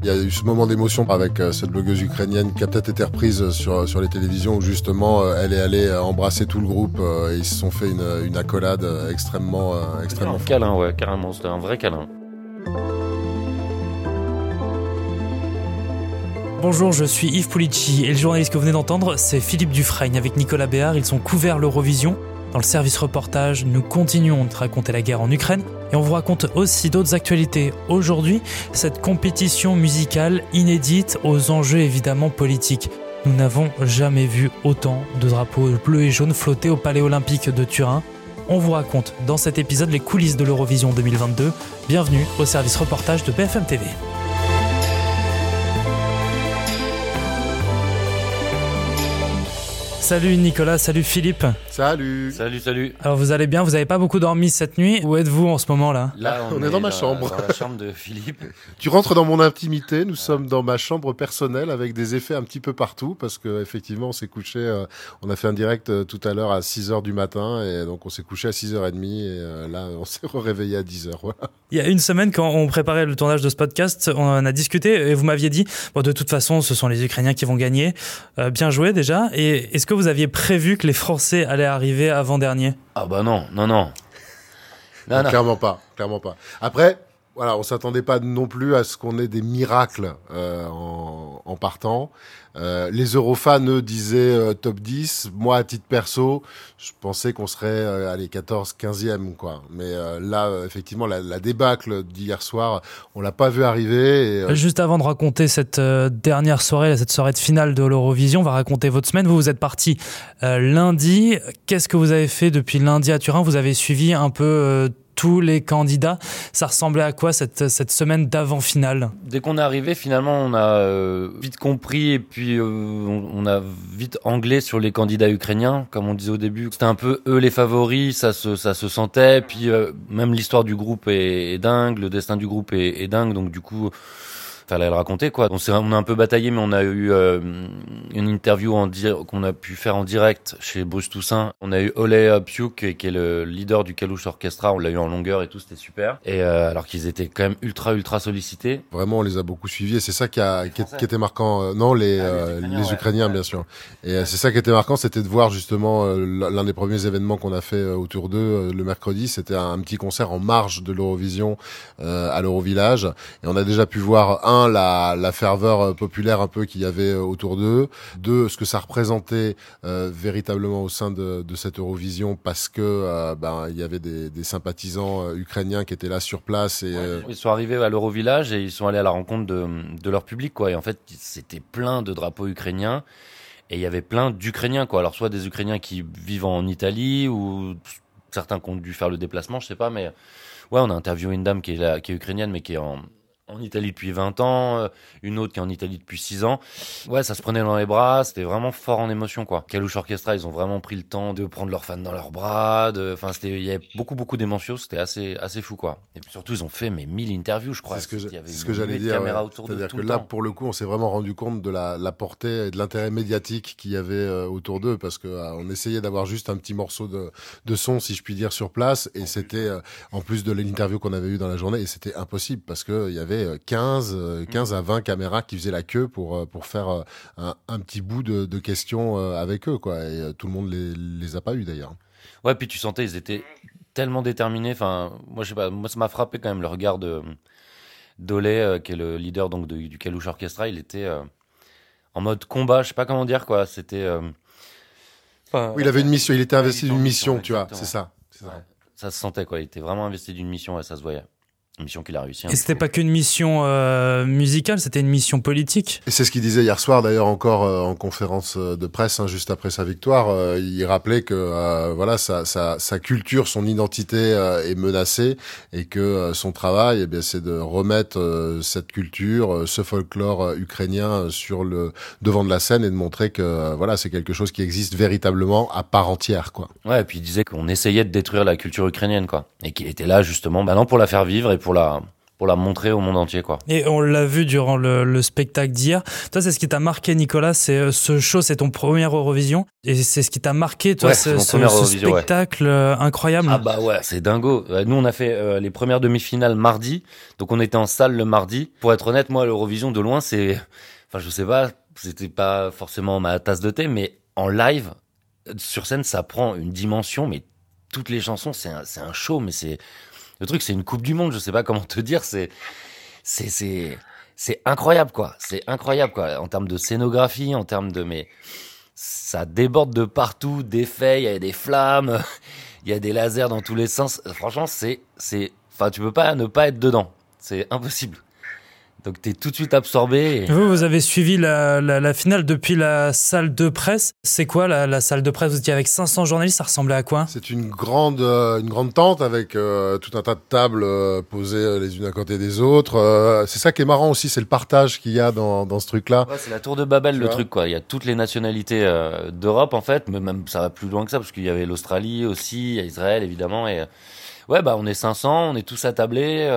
Il y a eu ce moment d'émotion avec cette blogueuse ukrainienne qui a peut-être été reprise sur les télévisions où justement elle est allée embrasser tout le groupe et ils se sont fait une accolade extrêmement Un câlin, ouais, carrément, c'était un vrai câlin. Bonjour, je suis Yves Pulici et le journaliste que vous venez d'entendre, c'est Philippe Dufresne avec Nicolas Béard. Ils ont couvert l'Eurovision. Dans le service reportage, nous continuons de raconter la guerre en Ukraine et on vous raconte aussi d'autres actualités. Aujourd'hui, cette compétition musicale inédite aux enjeux évidemment politiques. Nous n'avons jamais vu autant de drapeaux bleus et jaunes flotter au Palais Olympique de Turin. On vous raconte dans cet épisode les coulisses de l'Eurovision 2022. Bienvenue au service reportage de BFM TV. Salut Nicolas, salut Philippe. Salut. Salut. Alors vous allez bien, vous n'avez pas beaucoup dormi cette nuit. Où êtes-vous en ce moment là ? Là, on est dans ma chambre. Dans la chambre de Philippe. Tu rentres dans mon intimité, nous sommes dans ma chambre personnelle avec des effets un petit peu partout parce que effectivement on s'est couché, on a fait un direct tout à l'heure à 6h du matin et donc on s'est couché à 6h30 et là on s'est réveillé à 10h. Voilà. Il y a une semaine quand on préparait le tournage de ce podcast, on en a discuté et vous m'aviez dit bon, de toute façon ce sont les Ukrainiens qui vont gagner. Bien joué déjà. Et est-ce que vous aviez prévu que les Français allaient arriver avant-dernier ? Ah bah non. Clairement pas. Après, voilà, on s'attendait pas non plus à ce qu'on ait des miracles en partant. Les Eurofans, eux, disaient top 10. Moi, à titre perso, je pensais qu'on serait 14, 15e, quoi. Mais là, effectivement, la débâcle d'hier soir, on l'a pas vu arriver. Et, Juste avant de raconter cette dernière soirée, cette soirée de finale de l'Eurovision, on va raconter votre semaine. Vous êtes parti lundi. Qu'est-ce que vous avez fait depuis lundi à Turin ? Vous avez suivi un peu tous les candidats. Ça ressemblait à quoi cette semaine d'avant-finale ? Dès qu'on est arrivé, finalement, on a vite compris et puis on a vite anglais sur les candidats ukrainiens. Comme on disait au début, c'était un peu eux les favoris, ça se sentait. Puis même l'histoire du groupe est dingue, le destin du groupe est dingue. Donc du coup, fallait le raconter, quoi. On a un peu bataillé, mais on a eu une interview qu'on a pu faire en direct chez Bruce Toussaint. On a eu Ole Piuk, qui est le leader du Kalush Orchestra. On l'a eu en longueur et tout, c'était super. Et alors qu'ils étaient quand même ultra sollicités. Vraiment, on les a beaucoup suivis et c'est ça qui était marquant. Non, les Ukrainiens, bien sûr. Et c'est ça qui était marquant, c'était de voir justement l'un des premiers événements qu'on a fait autour d'eux le mercredi. C'était un petit concert en marge de l'Eurovision à l'Eurovillage. Et on a déjà pu voir la ferveur populaire un peu qu'il y avait autour d'eux. Deux, ce que ça représentait véritablement au sein de cette Eurovision parce que il y avait des sympathisants ukrainiens qui étaient là sur place. Et, Ils sont arrivés à l'Eurovillage et ils sont allés à la rencontre de leur public, quoi. Et en fait, c'était plein de drapeaux ukrainiens. Et il y avait plein d'Ukrainiens, quoi. Alors, soit des Ukrainiens qui vivent en Italie ou certains qui ont dû faire le déplacement, je sais pas. Mais ouais, on a interviewé une dame qui est ukrainienne, mais qui est en Italie depuis 20 ans, une autre qui est en Italie depuis 6 ans. Ouais, ça se prenait dans les bras, c'était vraiment fort en émotion, quoi. Kalush Orchestra, ils ont vraiment pris le temps de prendre leurs fans dans leurs bras, il y avait beaucoup d'émotions, c'était assez fou, quoi. Et puis surtout, ils ont fait 1000 interviews, je crois. C'est ce que j'allais dire. C'est-à-dire que là, pour le coup, on s'est vraiment rendu compte de la portée et de l'intérêt médiatique qu'il y avait autour d'eux, parce que on essayait d'avoir juste un petit morceau de son, si je puis dire, sur place, et c'était en plus de l'interview qu'on avait eue dans la journée, et c'était impossible parce que il y avait 15 à 20 caméras qui faisaient la queue pour faire un petit bout de questions avec eux, quoi. Et tout le monde les a pas eu d'ailleurs. Ouais, puis tu sentais, ils étaient tellement déterminés. Enfin, moi, je sais pas, moi, ça m'a frappé quand même le regard d'Ole, qui est le leader donc du Kalush Orchestra. Il était en mode combat, je sais pas comment dire, quoi. C'était. Oui, il avait une mission, il était investi d'une mission, tu vois, c'est ça. Ouais. Ça se sentait, quoi. Il était vraiment investi d'une mission et ça se voyait. Une mission qu'il a réussi. Et c'était pas qu'une mission musicale, c'était une mission politique. Et c'est ce qu'il disait hier soir d'ailleurs encore en conférence de presse, juste après sa victoire. Il rappelait que sa culture, son identité est menacée et que son travail, c'est de remettre cette culture, ce folklore ukrainien sur le devant de la scène et de montrer que c'est quelque chose qui existe véritablement à part entière, quoi. Ouais, et puis il disait qu'on essayait de détruire la culture ukrainienne, quoi, et qu'il était là justement, non, pour la faire vivre et pour pour la montrer au monde entier, quoi. Et on l'a vu durant le spectacle d'hier. Toi, c'est ce qui t'a marqué, Nicolas, c'est ce show, c'est ton premier Eurovision. Et c'est ce qui t'a marqué, toi, ce spectacle incroyable. Ah bah ouais, c'est dingo. Nous, on a fait les premières demi-finales mardi. Donc, on était en salle le mardi. Pour être honnête, moi, l'Eurovision, de loin, enfin, je sais pas, c'était pas forcément ma tasse de thé, mais en live, sur scène, ça prend une dimension, mais toutes les chansons, c'est un show, mais le truc, c'est une Coupe du Monde, je sais pas comment te dire, c'est incroyable, quoi. C'est incroyable, quoi. En termes de scénographie, mais ça déborde de partout, d'effets, il y a des flammes, il y a des lasers dans tous les sens. Franchement, enfin, tu peux pas ne pas être dedans. C'est impossible. Donc t'es tout de suite absorbé. Vous avez suivi la finale depuis la salle de presse. C'est quoi la salle de presse? Vous étiez avec 500 journalistes, ça ressemblait à quoi? C'est une grande tente avec tout un tas de tables posées les unes à côté des autres. C'est ça qui est marrant aussi, c'est le partage qu'il y a dans ce truc-là. Ouais, c'est la tour de Babel, le truc, quoi. Il y a toutes les nationalités d'Europe, en fait, mais même ça va plus loin que ça, parce qu'il y avait l'Australie aussi, il y a Israël, évidemment. Et ouais, bah on est 500, on est tous attablés.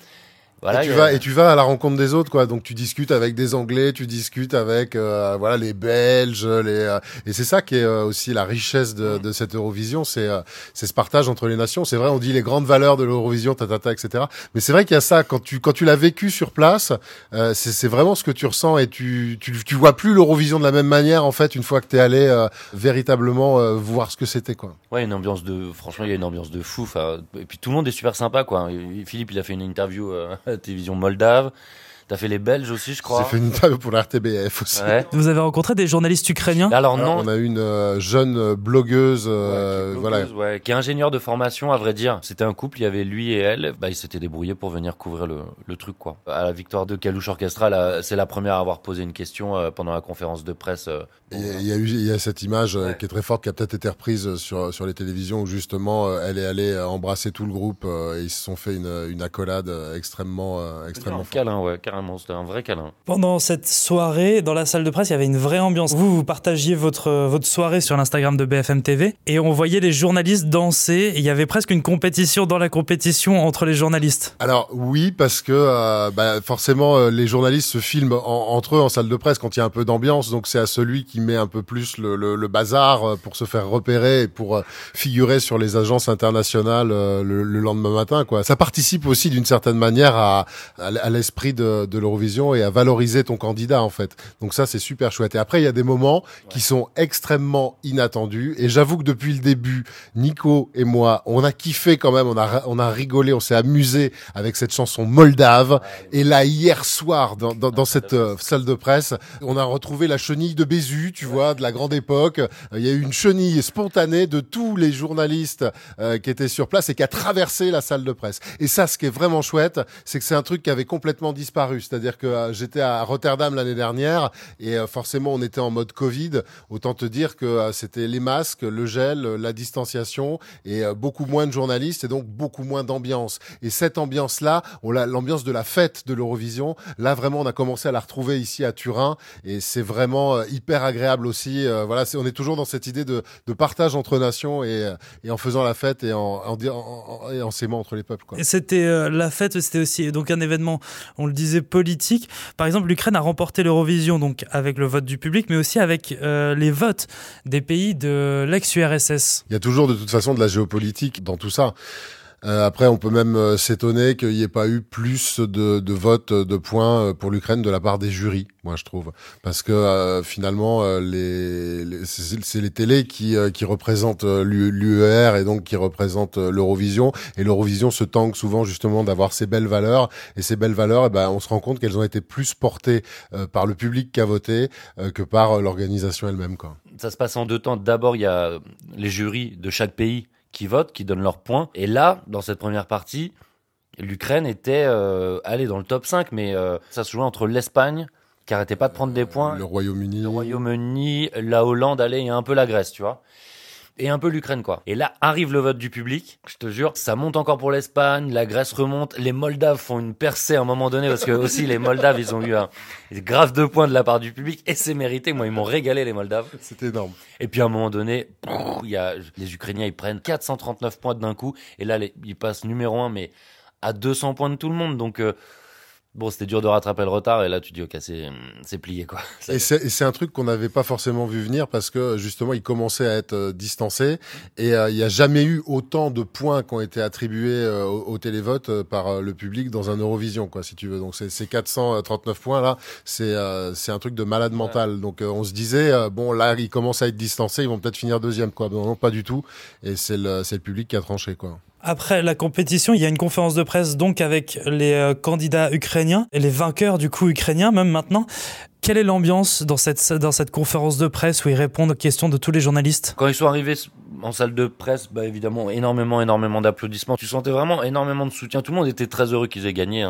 Voilà, et tu vas à la rencontre des autres, quoi. Donc tu discutes avec des Anglais, tu discutes avec voilà, les Belges, et c'est ça qui est aussi la richesse de cette Eurovision, c'est ce partage entre les nations. C'est vrai, on dit les grandes valeurs de l'Eurovision, etc. Mais c'est vrai qu'il y a ça quand tu l'as vécu sur place, c'est vraiment ce que tu ressens, et tu vois plus l'Eurovision de la même manière, en fait, une fois que t'es allé véritablement voir ce que c'était, quoi. Ouais, franchement, il y a une ambiance de fou. Et puis tout le monde est super sympa, quoi. Philippe, il a fait une interview la télévision moldave. T'as fait les Belges aussi, je crois. J'ai fait une interview pour la RTBF aussi. Ouais. Vous avez rencontré des journalistes ukrainiens? Alors non. On a eu une jeune blogueuse, voilà. Ouais, qui est ingénieure de formation, à vrai dire. C'était un couple, il y avait lui et elle. Bah, ils s'étaient débrouillés pour venir couvrir le truc, quoi. À la victoire de Kalush Orchestra, c'est la première à avoir posé une question pendant la conférence de presse. Il y a cette image qui est très forte, qui a peut-être été reprise sur les télévisions, où justement elle est allée embrasser tout le groupe et ils se sont fait une accolade extrêmement forte. Câlin, ouais, carrément, c'était un vrai câlin. Pendant cette soirée, dans la salle de presse, il y avait une vraie ambiance. Vous partagiez votre soirée sur l'Instagram de BFM TV et on voyait les journalistes danser. Et il y avait presque une compétition dans la compétition entre les journalistes. Alors oui, parce que forcément les journalistes se filment entre eux en salle de presse quand il y a un peu d'ambiance, donc c'est à celui qui met un peu plus le bazar pour se faire repérer et pour figurer sur les agences internationales le lendemain matin, quoi. Ça participe aussi d'une certaine manière à l'esprit de l'Eurovision et à valoriser ton candidat, en fait. Donc ça, c'est super chouette. Et après, il y a des moments qui sont extrêmement inattendus. Et j'avoue que depuis le début, Nico et moi, on a kiffé quand même, on a rigolé, on s'est amusé avec cette chanson moldave. Et là, hier soir, dans cette salle de presse, on a retrouvé la chenille de Bézu, tu vois, de la grande époque. Il y a eu une chenille spontanée de tous les journalistes qui étaient sur place et qui a traversé la salle de presse. Et ça, ce qui est vraiment chouette, c'est que c'est un truc qui avait complètement disparu. C'est-à-dire que j'étais à Rotterdam l'année dernière et forcément on était en mode Covid. Autant te dire que c'était les masques, le gel, la distanciation et beaucoup moins de journalistes et donc beaucoup moins d'ambiance. Et cette ambiance-là, l'ambiance de la fête de l'Eurovision, là vraiment on a commencé à la retrouver ici à Turin et c'est vraiment hyper agréable aussi. Voilà, on est toujours dans cette idée de partage entre nations et en faisant la fête et en s'aimant entre les peuples, quoi. Et c'était la fête, c'était aussi donc un événement, on le disait, politique. Par exemple, l'Ukraine a remporté l'Eurovision donc avec le vote du public, mais aussi avec les votes des pays de l'ex-URSS. Il y a toujours de toute façon de la géopolitique dans tout ça. Après, on peut même s'étonner qu'il n'y ait pas eu plus de votes de points pour l'Ukraine de la part des jurys, moi je trouve, parce que finalement c'est les télés qui représentent l'UER et donc qui représentent l'Eurovision, et l'Eurovision se tangue souvent justement d'avoir ces belles valeurs, et ces belles valeurs, on se rend compte qu'elles ont été plus portées par le public qui a voté que par l'organisation elle-même, quoi. Ça se passe en deux temps. D'abord, il y a les jurys de chaque pays qui votent, qui donnent leurs points. Et là, dans cette première partie, l'Ukraine était allée dans le top 5, mais ça se jouait entre l'Espagne, qui arrêtait pas de prendre des points, le Royaume-Uni, la Hollande, et un peu la Grèce, tu vois. Et un peu l'Ukraine, quoi. Et là, arrive le vote du public. Je te jure, ça monte encore pour l'Espagne, la Grèce remonte, les Moldaves font une percée à un moment donné, parce que aussi les Moldaves, ils ont eu un grave 2 points de la part du public, et c'est mérité. Moi, ils m'ont régalé, les Moldaves. C'était énorme. Et puis à un moment donné, les Ukrainiens, ils prennent 439 points d'un coup, et là, ils passent numéro 1, mais à 200 points de tout le monde. Donc, bon, c'était dur de rattraper le retard. Et là, tu dis, OK, c'est plié, quoi. Et c'est un truc qu'on n'avait pas forcément vu venir parce que, justement, il commençait à être distancé. Et il n'y a jamais eu autant de points qui ont été attribués au télévote par le public dans un Eurovision, quoi, si tu veux. Donc, ces 439 points, là, c'est un truc de malade mental. Donc, on se disait, bon, là, ils commencent à être distancés, ils vont peut-être finir deuxième, quoi. Non, pas du tout. Et c'est le public qui a tranché, quoi. Après la compétition, il y a une conférence de presse donc avec les candidats ukrainiens et les vainqueurs du coup ukrainiens même maintenant. Quelle est l'ambiance dans cette conférence de presse où ils répondent aux questions de tous les journalistes ? Quand ils sont arrivés en salle de presse, bah évidemment, énormément d'applaudissements. Tu sentais vraiment énormément de soutien. Tout le monde était très heureux qu'ils aient gagné. Hein.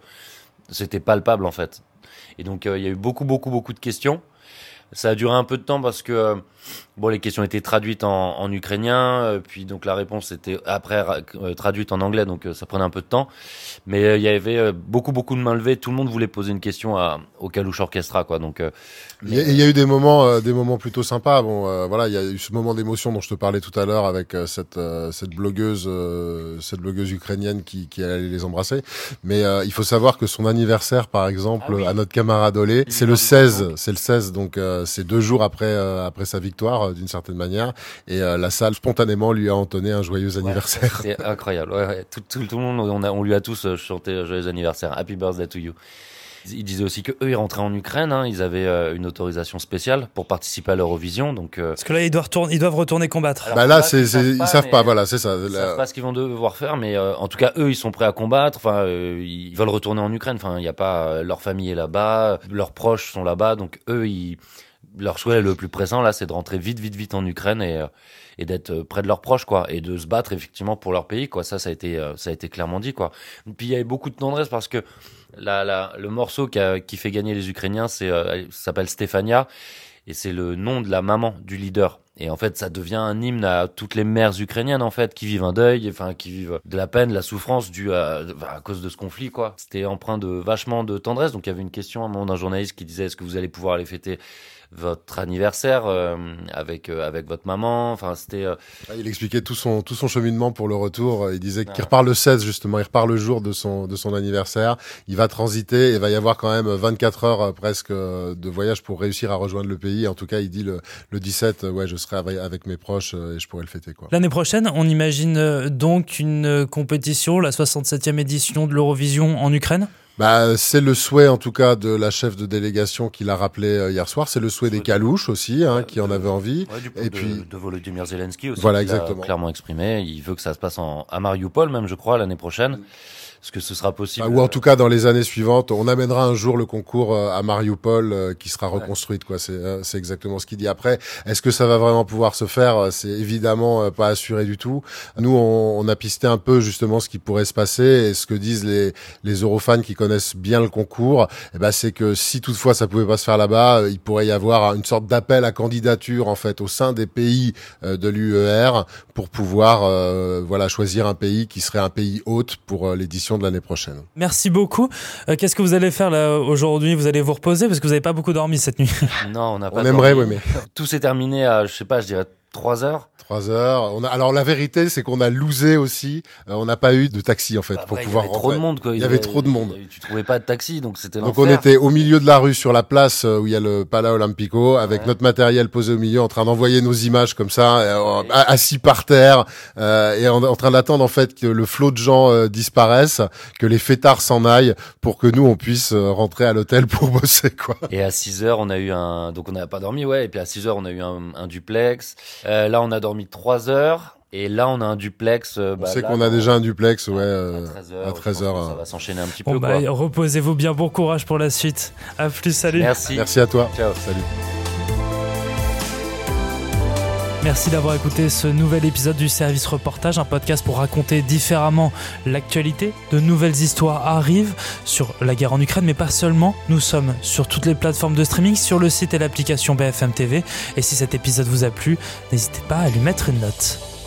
C'était palpable en fait. Et donc il y a eu beaucoup de questions. Ça a duré un peu de temps parce que bon, les questions étaient traduites en ukrainien, puis donc la réponse était après traduite en anglais, donc ça prenait un peu de temps. Mais il y avait beaucoup de mains levées. Tout le monde voulait poser une question au Kalush Orchestra, quoi. Donc il y a eu des moments plutôt sympas. Bon, voilà, il y a eu ce moment d'émotion dont je te parlais tout à l'heure avec cette blogueuse ukrainienne qui allait les embrasser. Mais il faut savoir que son anniversaire, par exemple, à notre camarade Olé, c'est le 16, donc c'est 2 jours après sa victoire d'une certaine manière, et la salle spontanément lui a entonné un joyeux anniversaire. C'est incroyable. Ouais. Tout le monde, on lui a tous chanté joyeux anniversaire, Happy Birthday to you. Ils disaient aussi que eux ils rentraient en Ukraine, hein, ils avaient une autorisation spéciale pour participer à l'Eurovision, donc parce que là ils doivent retourner combattre. Alors, bah là ils savent pas, voilà, c'est ça. Ils savent pas ce qu'ils vont devoir faire, mais en tout cas eux ils sont prêts à combattre. Enfin, ils veulent retourner en Ukraine. Enfin, il y a pas leur famille est là-bas, leurs proches sont là-bas, donc eux leur souhait le plus pressant là, c'est de rentrer vite en Ukraine et d'être près de leurs proches, quoi, et de se battre effectivement pour leur pays, quoi. Ça a été clairement dit, quoi. Et puis il y avait beaucoup de tendresse parce que le morceau qui fait gagner les Ukrainiens, ça s'appelle Stefania, et c'est le nom de la maman du leader. Et en fait, ça devient un hymne à toutes les mères ukrainiennes, en fait, qui vivent un deuil, enfin, qui vivent de la peine, de la souffrance due à cause de ce conflit, quoi. C'était empreint de vachement de tendresse. Donc, il y avait une question à un moment d'un journaliste qui disait, est-ce que vous allez pouvoir aller fêter votre anniversaire avec votre maman? Enfin, c'était. Il expliquait tout son cheminement pour le retour. Il disait qu'il repart le 16 justement. Il repart le jour de son anniversaire. Il va transiter et va y avoir quand même 24 heures presque de voyage pour réussir à rejoindre le pays. En tout cas, il dit le 17, je serai avec mes proches et je pourrai le fêter, quoi. L'année prochaine, on imagine donc une compétition, la 67e édition de l'Eurovision en Ukraine. Bah, c'est le souhait en tout cas de la chef de délégation qui l'a rappelé hier soir. C'est le souhait des Kalouches aussi, qui en avaient envie. Ouais, et puis de Volodymyr Zelensky aussi. Voilà, exactement. A clairement exprimé. Il veut que ça se passe à Mariupol même, je crois, l'année prochaine. Est-ce que ce sera possible? Ou en tout cas dans les années suivantes, on amènera un jour le concours à Mariupol qui sera reconstruite, quoi. C'est exactement ce qu'il dit. Après, est-ce que ça va vraiment pouvoir se faire? C'est évidemment pas assuré du tout. Nous, on a pisté un peu justement ce qui pourrait se passer, et ce que disent les Eurofans qui connaissent bien le concours. C'est que si toutefois ça pouvait pas se faire là-bas, il pourrait y avoir une sorte d'appel à candidature en fait au sein des pays de l'UER pour pouvoir choisir un pays qui serait un pays hôte pour l'édition de l'année prochaine. Merci beaucoup. Qu'est-ce que vous allez faire là aujourd'hui? Vous allez vous reposer parce que vous n'avez pas beaucoup dormi cette nuit. Non, on n'a pas. On aimerait, oui, mais tout s'est terminé à, je dirais 3 heures. 3 heures. Alors la vérité, c'est qu'on a loosé aussi. On n'a pas eu de taxi en fait pour pouvoir rentrer. Il y avait trop de monde, quoi. Il y avait trop de monde. Tu trouvais pas de taxi, donc c'était l'enfer. Donc on était au milieu de la rue sur la place où il y a le Pala Olimpico avec notre matériel posé au milieu, en train d'envoyer nos images comme ça, assis par terre, et en train d'attendre en fait que le flot de gens disparaisse, que les fêtards s'en aillent pour que nous on puisse rentrer à l'hôtel pour bosser, quoi. Et à 6 heures, on a eu donc on n'a pas dormi, et puis à 6 heures, on a eu un duplex. Là, on a dormi 3 heures. Et là, on a un duplex. On sait qu'on a déjà un duplex, à 13 heures. Ça va s'enchaîner un petit peu. Reposez-vous bien, bon courage pour la suite. À plus, salut. Merci à toi. Ciao. Salut. Merci d'avoir écouté ce nouvel épisode du Service Reportage, un podcast pour raconter différemment l'actualité. De nouvelles histoires arrivent sur la guerre en Ukraine, mais pas seulement. Nous sommes sur toutes les plateformes de streaming, sur le site et l'application BFM TV. Et si cet épisode vous a plu, n'hésitez pas à lui mettre une note.